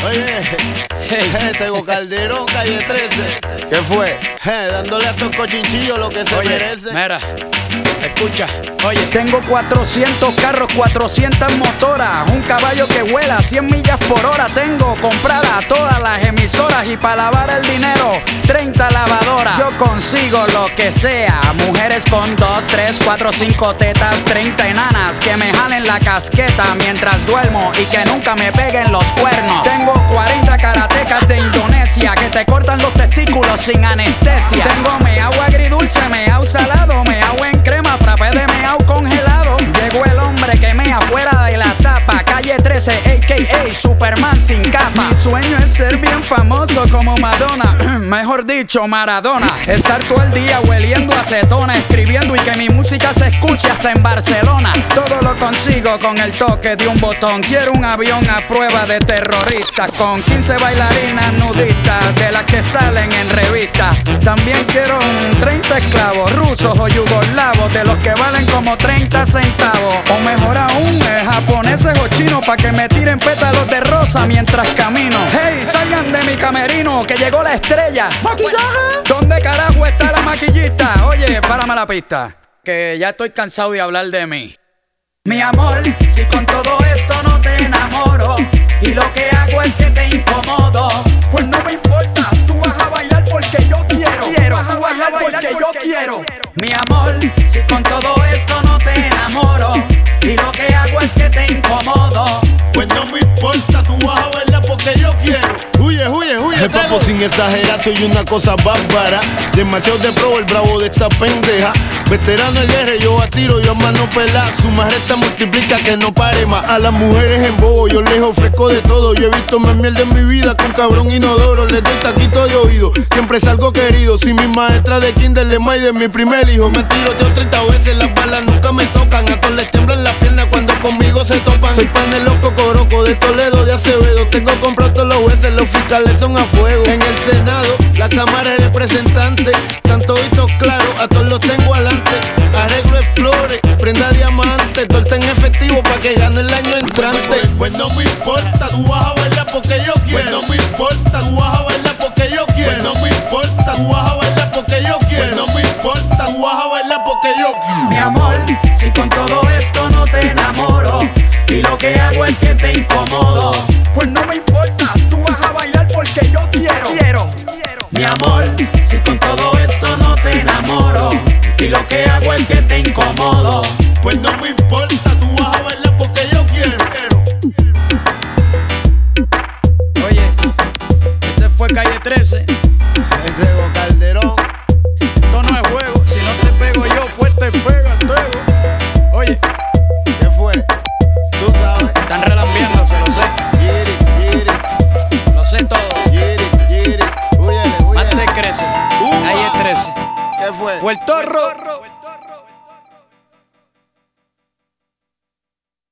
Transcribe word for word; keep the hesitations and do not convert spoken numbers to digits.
Oye, hey, tengo Calderón, calle trece. ¿Qué fue? Hey, dándole a estos cochinchillos lo que se Oye, merecen. Mira, escucha. Oye, tengo cuatrocientos carros, cuatrocientas motoras, un caballo que vuela cien millas por hora. Tengo compradas todas las emisoras y para lavar el dinero, treinta lavadoras. Yo consigo lo que sea, mujeres con dos, tres, cuatro, cinco tetas, treinta enanas que me jalen la casqueta mientras duermo y que nunca me peguen los cuernos. Tengo cuarenta karatecas de Indonesia que te cortan los testículos sin anestesia. Tengo meao agridulce, meao salado, meao en crema, frappé de meao congelado. Llegó el hombre que mea fuera de la tapa, calle trece, a k a. Superman sin capa. Mi sueño es ser bien famoso como Madonna, mejor dicho Maradona. Estar todo el día hueliendo acetona, escribiendo y que mi música se escuche hasta en Barcelona. Todo lo consigo con el toque de un botón. Quiero un avión a prueba de terroristas, con quince bailarinas nudistas de las que salen en revistas. También quiero un treinta esclavos rusos o yugoslavos, de los que valen como treinta centavos. O mejor aún, eh, japoneses o chinos, pa' que me tiren pétalos de rosa mientras camino. Hey, salgan de mi camerino, que llegó la estrella. ¿Maquillaje? ¿Dónde carajo está la maquillista? Oye, párame la pista, que ya estoy cansado de hablar de mí. Mi amor, si con todo esto no te enamoro y lo que hago es que te incomodo, pues no me importa, tú vas a bailar porque yo quiero. Quiero, vas a bailar porque yo quiero. Mi amor, si con todo esto no te enamoro y lo que hago es que te incomodo, pues no me importa, tú vas a verla porque yo quiero. Huye, huye, huye. El papo sin exagerar, soy una cosa bárbara. Demasiado de pro, el bravo de esta pendeja. Veterano de guerra, yo a tiro, yo a mano pelada. Su majestad multiplica que no pare más. A las mujeres en bobo, yo les ofrezco de todo. Yo he visto más mierda en mi vida con cabrón inodoro. Les doy taquito de oído, siempre salgo querido. Si mi maestra de kinder le maide de mi primer hijo. Me tiro de treinta veces, las balas nunca me tocan. A todos les temblan las piernas cuando conmigo se topan. Soy pan de loco coroco, de Toledo, de Acevedo. Tengo comprado todos los jueces, los fiscales son a fuego. En el Senado, la Cámara es representante. Están toditos claros, a todos los tengo adelante. Arreglo de flores, prenda diamante. Torta en efectivo pa' que gane el año entrante. Pues, pues no me importa, tú vas a bailar porque yo quiero. Pues no me importa, tú vas a bailar porque yo quiero. Pues no me importa, tú vas a bailar porque yo quiero. Pues no me importa, tú vas a bailar porque yo quiero. Mi amor, si con todo esto no te enamoro y lo que hago es que te incomodo, pues no me importa, tú vas a bailar porque yo quiero. Quiero. Mi amor, si con todo esto no te enamoro y lo que hago es que te incomodo, pues no me importa, tú vas a bailar porque yo quiero. Oye, ese fue Calle trece. Tengo Calderón. Esto no es juego, si no te pego yo, pues te pega, tego. Oye, ¿qué fue? Tú sabes. Están relambiéndose, lo sé. Giri, giri. Lo sé todo. Giri, giri. Huyele, huyele. Más te crece. Uh, Calle trece. ¿Qué fue? Puerto Rico.